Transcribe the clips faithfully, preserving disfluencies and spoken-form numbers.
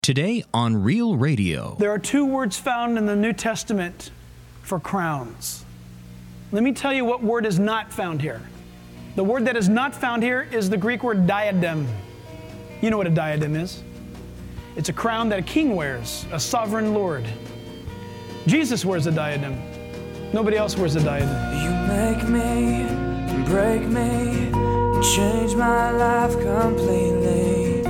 Today on Real Radio. There are two words found in the New Testament for crowns. Let me tell you what word is not found here. The word that is not found here is the Greek word diadem. You know what a diadem is. It's a crown that a king wears, a sovereign lord. Jesus wears a diadem. Nobody else wears a diadem. You make me, break me, change my life completely.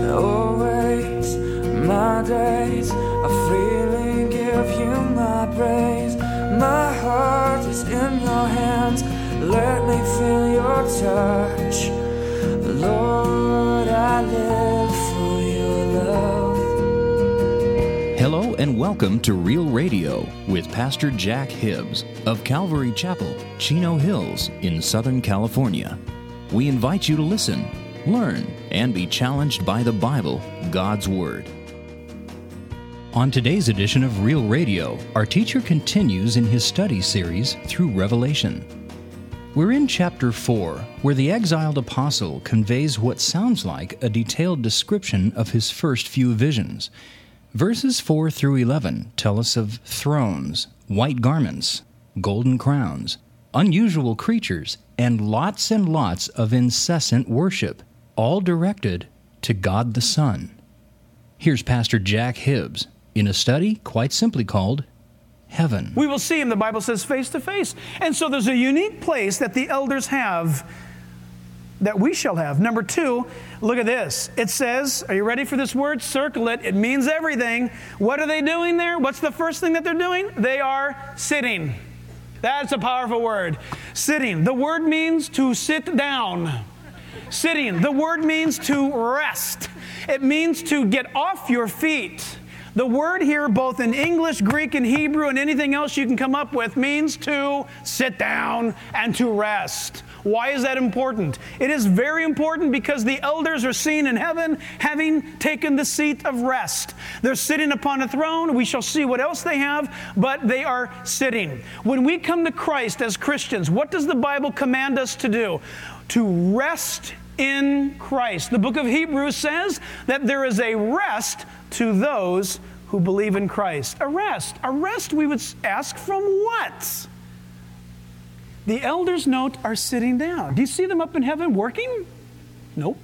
Always my days, I freely give you my praise. My heart is in your hands, let me feel your touch. Lord, I live for your love. Hello and welcome to Real Radio with Pastor Jack Hibbs of Calvary Chapel, Chino Hills in Southern California. We invite you to listen, learn, and be challenged by the Bible, God's Word. On today's edition of Real Radio, our teacher continues in his study series through Revelation. We're in chapter four, where the exiled apostle conveys what sounds like a detailed description of his first few visions. Verses four through eleven tell us of thrones, white garments, golden crowns, unusual creatures, and lots and lots of incessant worship, all directed to God the Son. Here's Pastor Jack Hibbs in a study quite simply called Heaven. We will see him, the Bible says, face to face. And so there's a unique place that the elders have that we shall have. Number two, look at this. It says, are you ready for this word? Circle it. It means everything. What are they doing there? What's the first thing that they're doing? They are sitting. That's a powerful word. Sitting. The word means to sit down. Sitting. The word means to rest. It means to get off your feet. The word here, both in English, Greek, and Hebrew, and anything else you can come up with, means to sit down and to rest. Why is that important? It is very important because the elders are seen in heaven having taken the seat of rest. They're sitting upon a throne. We shall see what else they have, but they are sitting. When we come to Christ as Christians, what does the Bible command us to do? To rest in Christ. The book of Hebrews says that there is a rest to those who believe in Christ. A rest. A rest, we would ask, from what? The elders, note, are sitting down. Do you see them up in heaven working? Nope.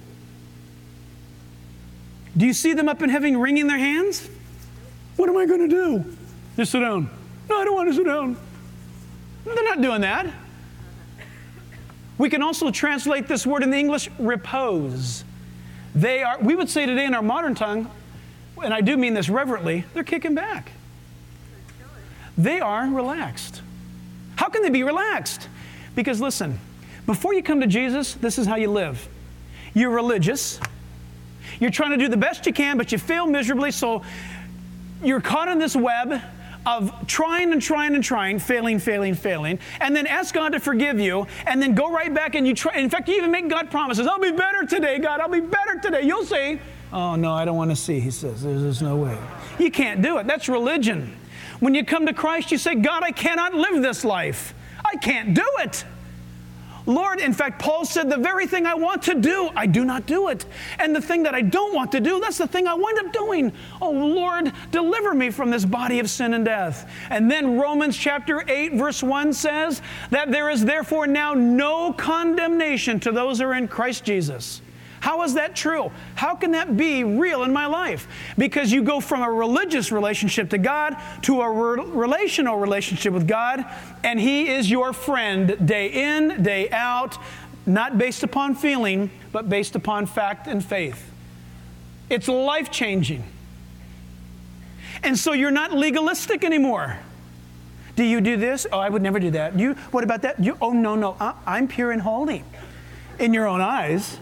Do you see them up in heaven wringing their hands? What am I going to do? Just sit down. No, I don't want to sit down. They're not doing that. We can also translate this word in the English, repose. They are, we would say today in our modern tongue, and I do mean this reverently, they're kicking back. They are relaxed. How can they be relaxed? Because listen, before you come to Jesus, this is how you live. You're religious. You're trying to do the best you can, but you fail miserably, so you're caught in this web of trying and trying and trying, failing, failing, failing, and then ask God to forgive you, and then go right back and you try. In fact, you even make God promises, I'll be better today, God, I'll be better today. You'll see. Oh, no, I don't want to see, he says. There's, there's no way. You can't do it. That's religion. When you come to Christ, you say, God, I cannot live this life. I can't do it. Lord, in fact, Paul said, the very thing I want to do, I do not do it. And the thing that I don't want to do, that's the thing I wind up doing. Oh, Lord, deliver me from this body of sin and death. And then Romans chapter eight, verse one says that there is therefore now no condemnation to those who are in Christ Jesus. How is that true? How can that be real in my life? Because you go from a religious relationship to God to a re- relational relationship with God, and He is your friend day in, day out, not based upon feeling, but based upon fact and faith. It's life-changing. And so you're not legalistic anymore. Do you do this? Oh, I would never do that. You? What about that? You? Oh, no, no, I- I'm pure and holy in your own eyes.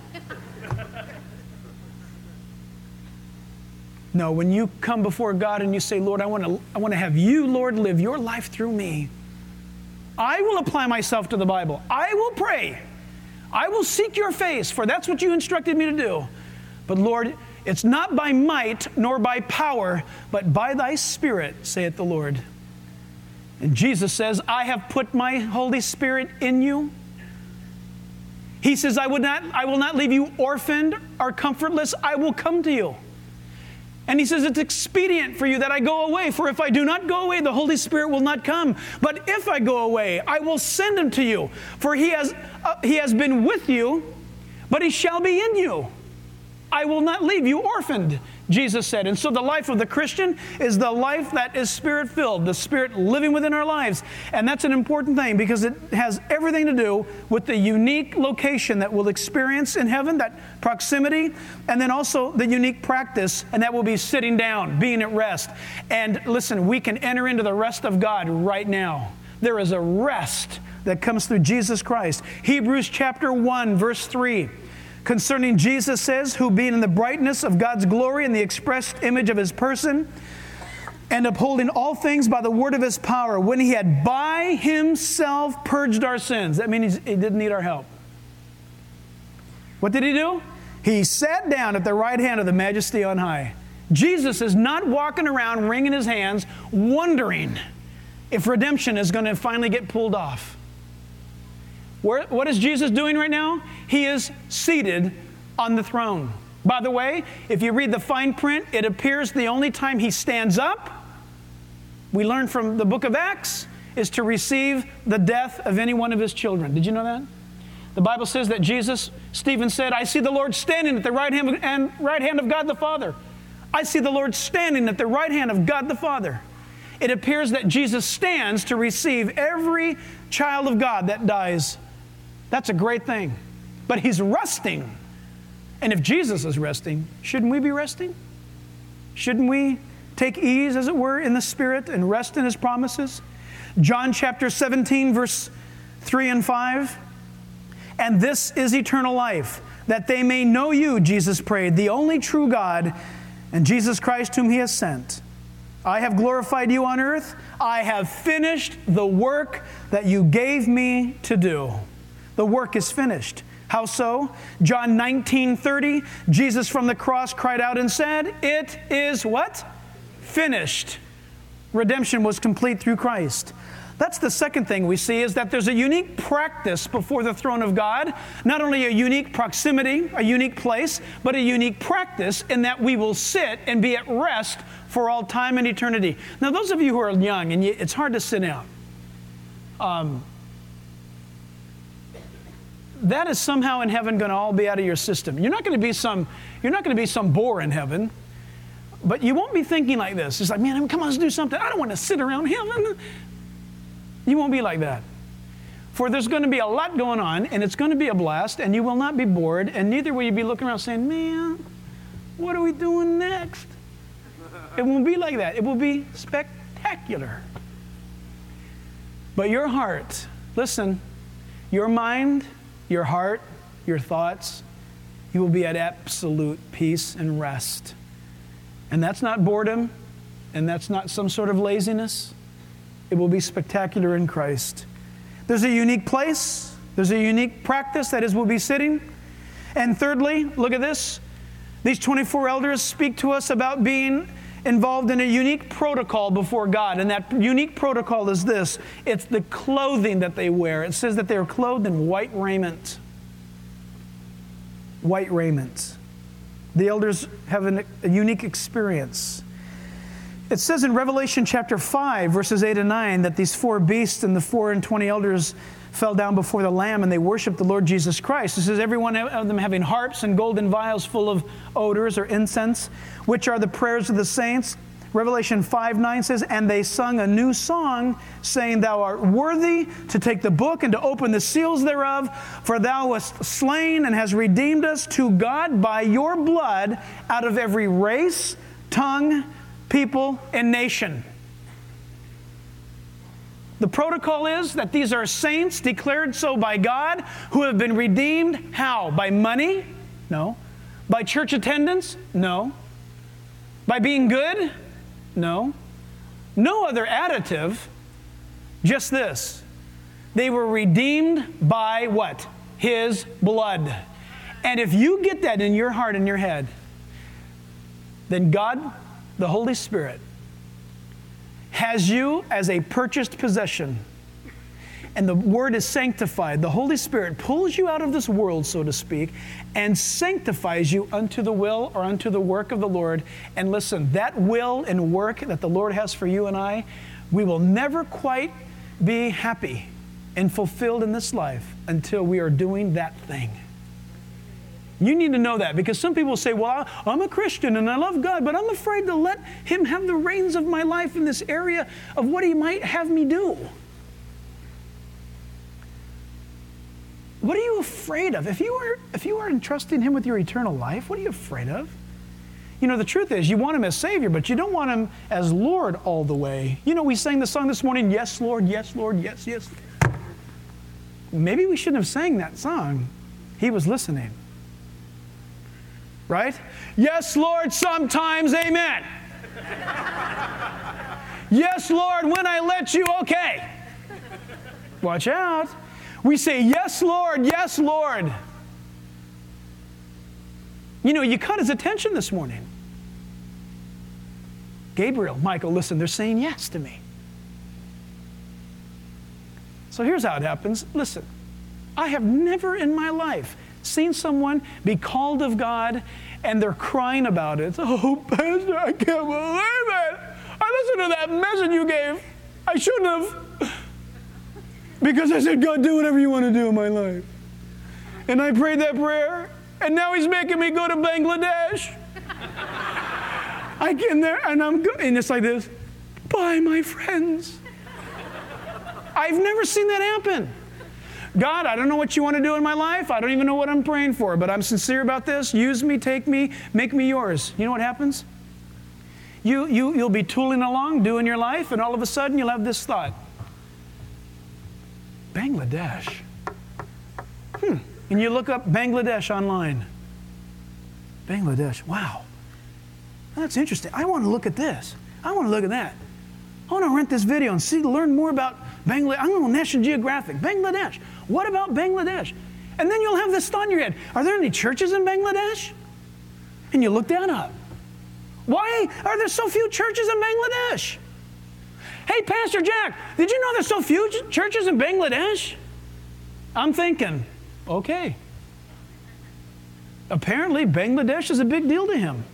No, when you come before God and you say, Lord, I want to I want to have you, Lord, live your life through me. I will apply myself to the Bible. I will pray. I will seek your face, for that's what you instructed me to do. But Lord, it's not by might nor by power, but by thy Spirit, saith the Lord. And Jesus says, I have put my Holy Spirit in you. He says, I would not, I will not leave you orphaned or comfortless. I will come to you. And he says, it's expedient for you that I go away, for if I do not go away, the Holy Spirit will not come. But if I go away, I will send him to you. For he has, uh, he has been with you, but he shall be in you. I will not leave you orphaned, Jesus said. And so the life of the Christian is the life that is Spirit-filled, the Spirit living within our lives. And that's an important thing because it has everything to do with the unique location that we'll experience in heaven, that proximity, and then also the unique practice, and that will be sitting down, being at rest. And listen, we can enter into the rest of God right now. There is a rest that comes through Jesus Christ. Hebrews chapter one, verse three. Concerning Jesus says, who being in the brightness of God's glory and the expressed image of his person, and upholding all things by the word of his power, when he had by himself purged our sins. That means he didn't need our help. What did he do? He sat down at the right hand of the Majesty on high. Jesus is not walking around wringing his hands, wondering if redemption is going to finally get pulled off. Where, what is Jesus doing right now? He is seated on the throne. By the way, if you read the fine print, it appears the only time he stands up, we learn from the book of Acts, is to receive the death of any one of his children. Did you know that? The Bible says that Jesus, Stephen said, I see the Lord standing at the right hand, and right hand of God the Father. I see the Lord standing at the right hand of God the Father. It appears that Jesus stands to receive every child of God that dies. That's a great thing. But he's resting. And if Jesus is resting, shouldn't we be resting? Shouldn't we take ease, as it were, in the Spirit and rest in his promises? John chapter seventeen, verse three and five. And this is eternal life, that they may know you, Jesus prayed, the only true God, and Jesus Christ whom he has sent. I have glorified you on earth. I have finished the work that you gave me to do. The work is finished. How so? John nineteen thirty, Jesus from the cross cried out and said, it is what? Finished. Redemption was complete through Christ. That's the second thing we see, is that there's a unique practice before the throne of God. Not only a unique proximity, a unique place, but a unique practice in that we will sit and be at rest for all time and eternity. Now, those of you who are young, and you, it's hard to sit down, um, that is somehow in heaven going to all be out of your system. You're not going to be some, you're not going to be some bore in heaven, but you won't be thinking like this. It's like, man, come on, let's do something. I don't want to sit around heaven. You won't be like that. For there's going to be a lot going on, and it's going to be a blast, and you will not be bored, and neither will you be looking around saying, man, what are we doing next? It won't be like that. It will be spectacular. But your heart, listen, your mind, your heart, your thoughts, you will be at absolute peace and rest. And that's not boredom, and that's not some sort of laziness. It will be spectacular in Christ. There's a unique place. There's a unique practice, that is, we'll be sitting. And thirdly, look at this. These twenty-four elders speak to us about being involved in a unique protocol before God. And that unique protocol is this. It's the clothing that they wear. It says that they are clothed in white raiment. White raiment. The elders have an, a unique experience. It says in Revelation chapter five, verses eight and nine, that these four beasts and the four and twenty elders fell down before the Lamb and they worshiped the Lord Jesus Christ. It says every one of them having harps and golden vials full of odors or incense, which are the prayers of the saints. Revelation five nine says, and they sung a new song, saying, thou art worthy to take the book and to open the seals thereof, for thou wast slain and hast redeemed us to God by your blood out of every race, tongue, people, and nation. The protocol is that these are saints declared so by God who have been redeemed. How? By money? No. By church attendance? No. By being good? No. No other additive, just this. They were redeemed by what? His blood. And if you get that in your heart and your head, then God, the Holy Spirit, has you as a purchased possession. and the word is sanctified. The Holy Spirit pulls you out of this world, so to speak, and sanctifies you unto the will or unto the work of the Lord. And listen, that will and work that the Lord has for you and I, we will never quite be happy and fulfilled in this life until we are doing that thing. You need to know that, because some people say, well, I'm a Christian and I love God, but I'm afraid to let Him have the reins of my life in this area of what He might have me do. What are you afraid of? If you are, if you are entrusting Him with your eternal life, what are you afraid of? You know, the truth is, you want Him as Savior, but you don't want Him as Lord all the way. You know, we sang the song this morning, yes, Lord, yes, Lord, yes, yes. Maybe we shouldn't have sang that song. He was listening. Right? Yes, Lord, sometimes, amen. Yes, Lord, when I let you, okay. Watch out. We say, yes, Lord, yes, Lord. You know, you caught his attention this morning. Gabriel, Michael, listen, they're saying yes to me. So here's how it happens. Listen, I have never in my life seen someone be called of God and they're crying about it. Oh, Pastor, I can't believe it. I listened to that message you gave. I shouldn't have. Because I said, God, do whatever you want to do in my life. And I prayed that prayer, and now He's making me go to Bangladesh. I get in there, and I'm go- and it's like this. Bye, my friends. I've never seen that happen. God, I don't know what you want to do in my life. I don't even know what I'm praying for, but I'm sincere about this. Use me, take me, make me yours. You know what happens? You, you, you'll be tooling along, doing your life, and all of a sudden you'll have this thought. Bangladesh. Hmm. And you look up Bangladesh online. Bangladesh. Wow. That's interesting. I want to look at this. I want to look at that. I want to rent this video and see, learn more about Bangladesh. I'm going to National Geographic. Bangladesh. What about Bangladesh? And then you'll have this thought in your head. Are there any churches in Bangladesh? And you look that up. Why are there so few churches in Bangladesh? Hey, Pastor Jack, did you know there's so few ch- churches in Bangladesh? I'm thinking, okay. Apparently, Bangladesh is a big deal to him.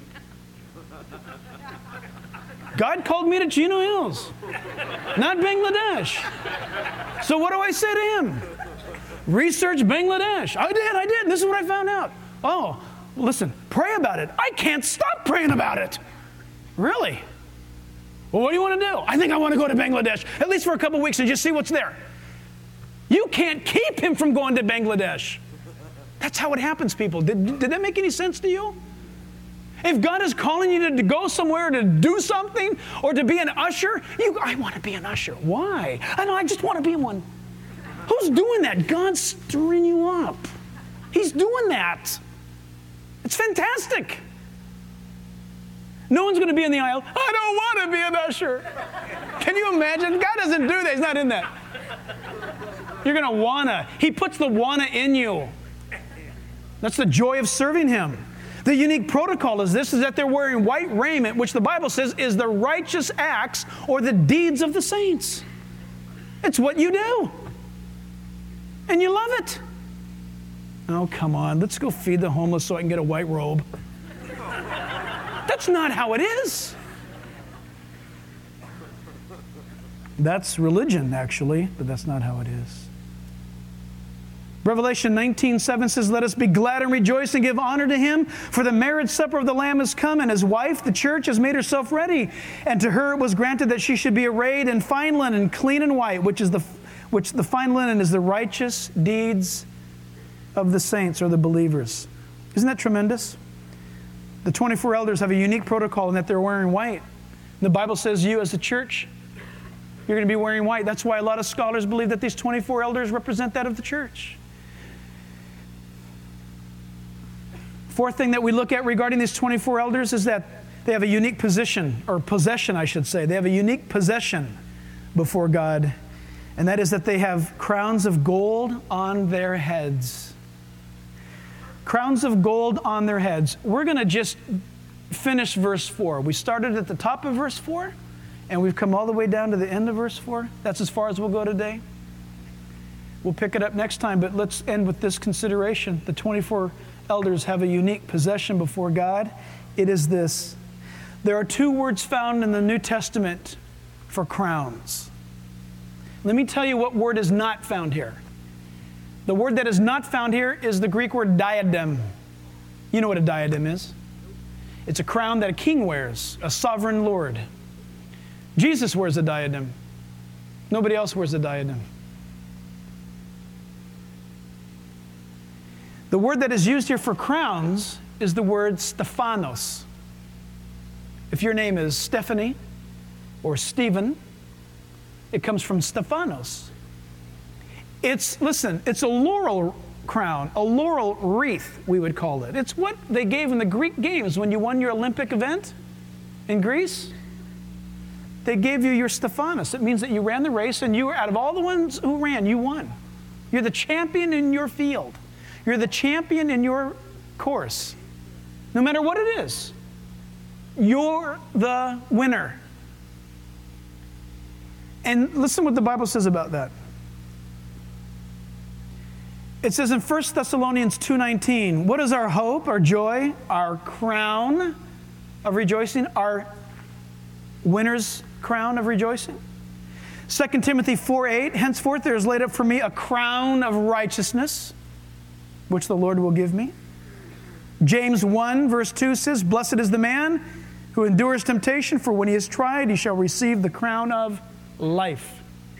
God called me to Chino Hills, not Bangladesh. So what do I say to him? Research Bangladesh. I did, I did. This is what I found out. Oh, listen, pray about it. I can't stop praying about it. Really? Well, what do you want to do? I think I want to go to Bangladesh, at least for a couple weeks, and just see what's there. You can't keep him from going to Bangladesh. That's how it happens, people. Did, did that make any sense to you? If God is calling you to, to go somewhere to do something or to be an usher, you, I want to be an usher. Why? I know, I just want to be one. Who's doing that? God's stirring you up. He's doing that. It's fantastic. No one's going to be in the aisle. I don't want to be an usher. Can you imagine? God doesn't do that. He's not in that. You're going to wanna. He puts the wanna in you. That's the joy of serving Him. The unique protocol is this, is that they're wearing white raiment, which the Bible says is the righteous acts or the deeds of the saints. It's what you do. And you love it. Oh, come on. Let's go feed the homeless so I can get a white robe. That's not how it is. That's religion, actually, but that's not how it is. Revelation nineteen seven says, let us be glad and rejoice and give honor to Him, for the marriage supper of the Lamb has come, and His wife, the church, has made herself ready. And to her it was granted that she should be arrayed in fine linen, clean and white, which is the which the fine linen is the righteous deeds of the saints or the believers. Isn't that tremendous? The twenty-four elders have a unique protocol in that they're wearing white. The Bible says you as a church, you're going to be wearing white. That's why a lot of scholars believe that these twenty-four elders represent that of the church. Fourth thing that we look at regarding these twenty-four elders is that they have a unique position, or possession, I should say. They have a unique possession before God, and that is that they have crowns of gold on their heads. Crowns of gold on their heads. We're going to just finish verse four. We started at the top of verse four, and we've come all the way down to the end of verse four. That's as far as we'll go today. We'll pick it up next time, but let's end with this consideration. The twenty-four elders have a unique possession before God. It is this. There are two words found in the New Testament for crowns. Let me tell you what word is not found here. The word that is not found here is the Greek word diadem. You know what a diadem is? It's a crown that a king wears, a sovereign lord. Jesus wears a diadem. Nobody else wears a diadem. The word that is used here for crowns is the word Stephanos. If your name is Stephanie or Stephen, it comes from Stephanos. It's, listen, it's a laurel crown, a laurel wreath, we would call it. It's what they gave in the Greek games when you won your Olympic event in Greece. They gave you your Stephanos. It means that you ran the race and you were, out of all the ones who ran, you won. You're the champion in your field. You're the champion in your course. No matter what it is, you're the winner. And listen what the Bible says about that. It says in First Thessalonians two nineteen, what is our hope, our joy, our crown of rejoicing, our winner's crown of rejoicing? Second Timothy four eight, henceforth there is laid up for me a crown of righteousness, which the Lord will give me. James one verse two says, blessed is the man who endures temptation, for when he is tried, he shall receive the crown of life.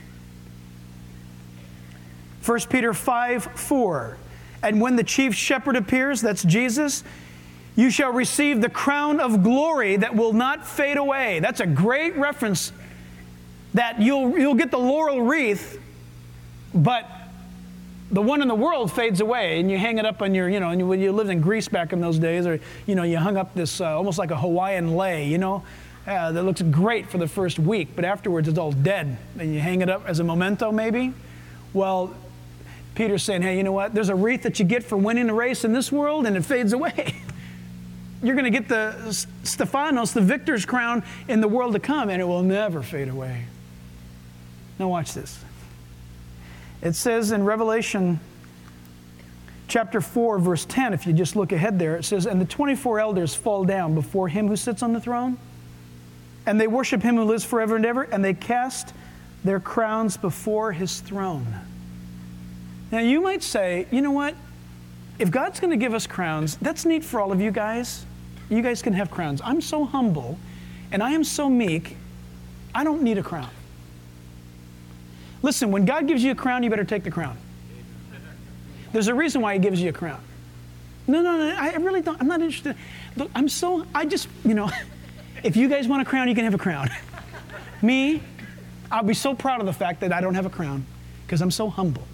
First Peter five four, and when the chief shepherd appears, that's Jesus, you shall receive the crown of glory that will not fade away. That's a great reference, that you'll, you'll get the laurel wreath, but the one in the world fades away, and you hang it up on your, you know, and you, when you lived in Greece back in those days, or, you know, you hung up this uh, almost like a Hawaiian lei, you know, uh, that looks great for the first week, but afterwards it's all dead, and you hang it up as a memento maybe. Well, Peter's saying, hey, you know what? There's a wreath that you get for winning a race in this world, and it fades away. You're going to get the Stephanos, the victor's crown in the world to come, and it will never fade away. Now watch this. It says in Revelation chapter four, verse ten, if you just look ahead there, it says, and the twenty-four elders fall down before him who sits on the throne, and they worship him who lives forever and ever, and they cast their crowns before his throne. Now you might say, you know what? If God's going to give us crowns, that's neat for all of you guys. You guys can have crowns. I'm so humble, and I am so meek, I don't need a crown. Listen, when God gives you a crown, you better take the crown. There's a reason why he gives you a crown. No, no, no, I really don't. I'm not interested. Look, I'm so, I just, you know, if you guys want a crown, you can have a crown. Me, I'll be so proud of the fact that I don't have a crown because I'm so humble.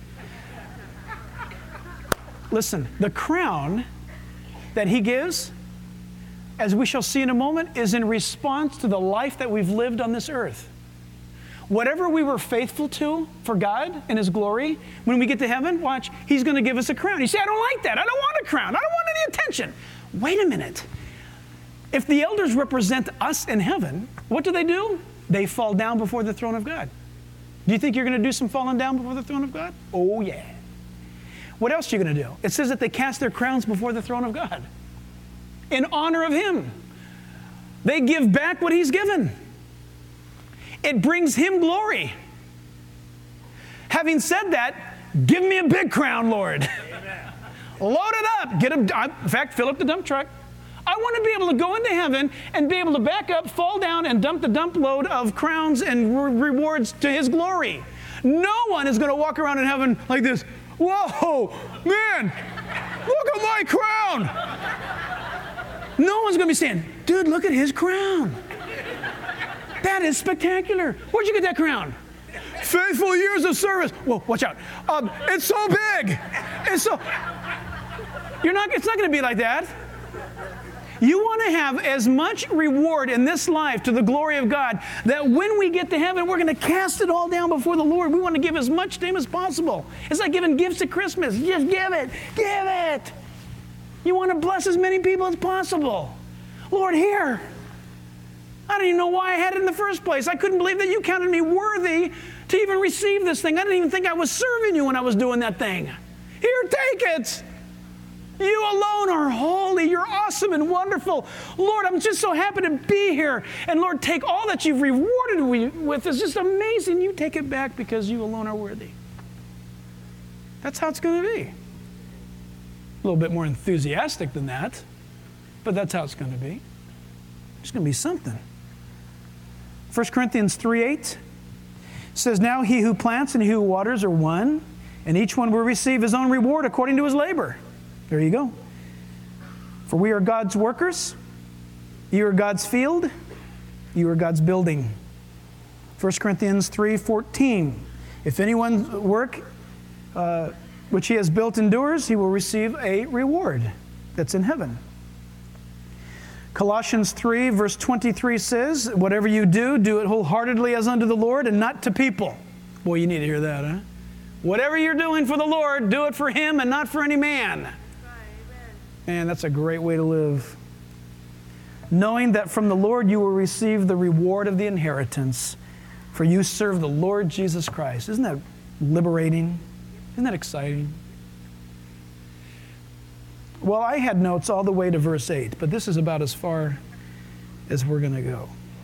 Listen, the crown that he gives, as we shall see in a moment, is in response to the life that we've lived on this earth. Whatever we were faithful to for God and his glory, when we get to heaven, watch, he's going to give us a crown. You say, I don't like that. I don't want a crown. I don't want any attention. Wait a minute. If the elders represent us in heaven, what do they do? They fall down before the throne of God. Do you think you're going to do some falling down before the throne of God? Oh, yeah. What else are you going to do? It says that they cast their crowns before the throne of God in honor of him. They give back what he's given. It brings him glory. Having said that, give me a big crown, Lord. Amen. Load it up. Get a, in fact, fill up the dump truck. I want to be able to go into heaven and be able to back up, fall down, and dump the dump load of crowns and re- rewards to his glory. No one is going to walk around in heaven like this. Whoa, man, look at my crown. No one's going to be saying, dude, look at his crown. That is spectacular. Where'd you get that crown? Faithful years of service. Whoa, watch out. Um, it's so big. It's so, you're not, it's not going to be like that. You want to have as much reward in this life to the glory of God that when we get to heaven, we're going to cast it all down before the Lord. We want to give as much to him as possible. It's like giving gifts at Christmas. Just give it. Give it. You want to bless as many people as possible. Lord, here. I don't even know why I had it in the first place. I couldn't believe that you counted me worthy to even receive this thing. I didn't even think I was serving you when I was doing that thing. Here, take it. You alone are holy. You're awesome and wonderful. Lord, I'm just so happy to be here. And Lord, take all that you've rewarded me with. It's just amazing. You take it back because you alone are worthy. That's how it's going to be. A little bit more enthusiastic than that, but that's how it's going to be. It's going to be something. First Corinthians three eight says, now he who plants and he who waters are one, and each one will receive his own reward according to his labor. There you go. For we are God's workers. You are God's field. You are God's building. First Corinthians three fourteen. If anyone's work uh, which he has built endures, he will receive a reward that's in heaven. Colossians three verse twenty-three says, whatever you do, do it wholeheartedly as unto the Lord and not to people. Boy, you need to hear that, huh? Whatever you're doing for the Lord, do it for Him and not for any man. Man, that's a great way to live. Knowing that from the Lord you will receive the reward of the inheritance, for you serve the Lord Jesus Christ. Isn't that liberating? Isn't that exciting? Well, I had notes all the way to verse eight, but this is about as far as we're going to go.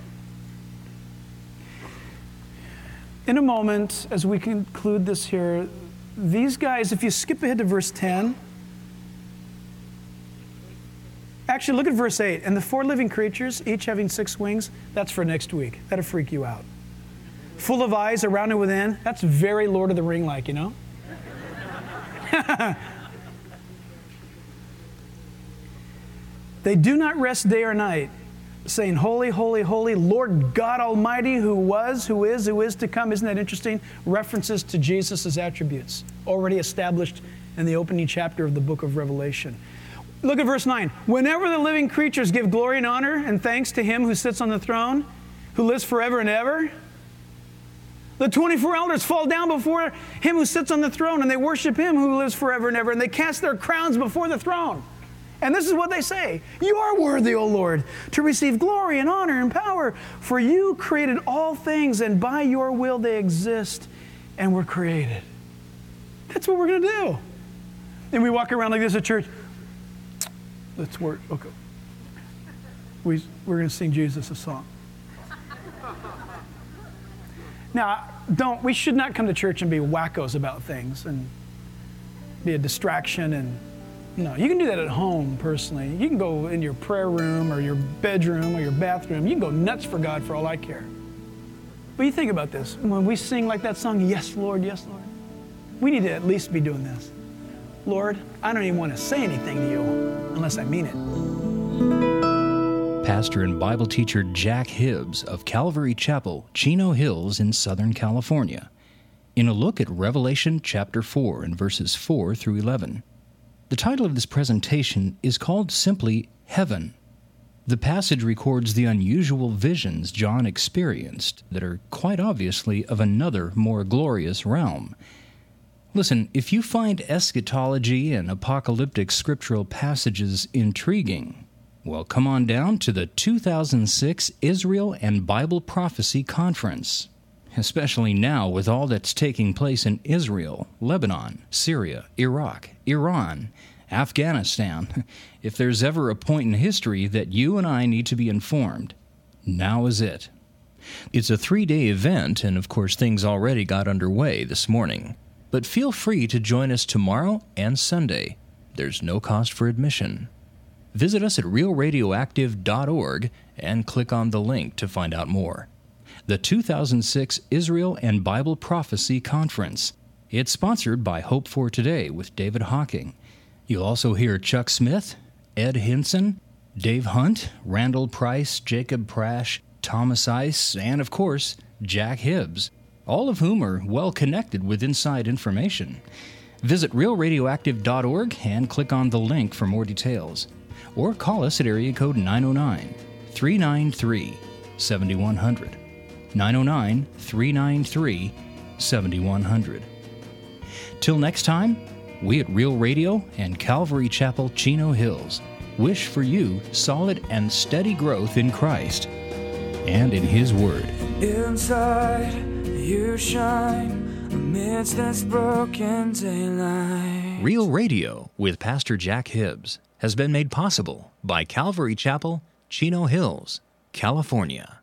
In a moment, as we conclude this here, these guys, if you skip ahead to verse ten, actually look at verse eight, and the four living creatures, each having six wings, that's for next week. That'll freak you out. Full of eyes around and within, that's very Lord of the Ring-like, you know? They do not rest day or night, saying, holy, holy, holy, Lord God Almighty, who was, who is, who is to come. Isn't that interesting? References to Jesus' attributes, already established in the opening chapter of the book of Revelation. Look at verse nine. Whenever the living creatures give glory and honor and thanks to Him who sits on the throne, who lives forever and ever, the twenty-four elders fall down before Him who sits on the throne, and they worship Him who lives forever and ever, and they cast their crowns before the throne. And this is what they say. You are worthy, O Lord, to receive glory and honor and power, for you created all things, and by your will they exist and were created. That's what we're going to do. And we walk around like this at church. Let's work. Okay. We, we're going to sing Jesus a song. Now, don't, we should not come to church and be wackos about things and be a distraction. And no, you can do that at home personally. You can go in your prayer room or your bedroom or your bathroom. You can go nuts for God for all I care. But you think about this. When we sing like that song, yes, Lord, yes, Lord, we need to at least be doing this. Lord, I don't even want to say anything to you unless I mean it. Pastor and Bible teacher Jack Hibbs of Calvary Chapel, Chino Hills in Southern California, in a look at Revelation chapter four and verses four through eleven. The title of this presentation is called simply Heaven. The passage records the unusual visions John experienced that are quite obviously of another, more glorious realm. Listen, if you find eschatology and apocalyptic scriptural passages intriguing, well, come on down to the two thousand six Israel and Bible Prophecy Conference. Especially now with all that's taking place in Israel, Lebanon, Syria, Iraq, Iran, Afghanistan. If there's ever a point in history that you and I need to be informed, now is it. It's a three-day event, and of course things already got underway this morning. But feel free to join us tomorrow and Sunday. There's no cost for admission. Visit us at real radioactive dot org and click on the link to find out more. The two thousand six Israel and Bible Prophecy Conference. It's sponsored by Hope for Today with David Hawking. You'll also hear Chuck Smith, Ed Hinson, Dave Hunt, Randall Price, Jacob Prash, Thomas Ice, and of course, Jack Hibbs, all of whom are well connected with inside information. Visit real radioactive dot org and click on the link for more details. Or call us at area code nine oh nine, three nine three, seven one zero zero. nine oh nine, three nine three, seven one zero zero. Till next time, we at Real Radio and Calvary Chapel, Chino Hills wish for you solid and steady growth in Christ and in His Word. Inside You shine amidst this broken daylight. Real Radio with Pastor Jack Hibbs has been made possible by Calvary Chapel, Chino Hills, California.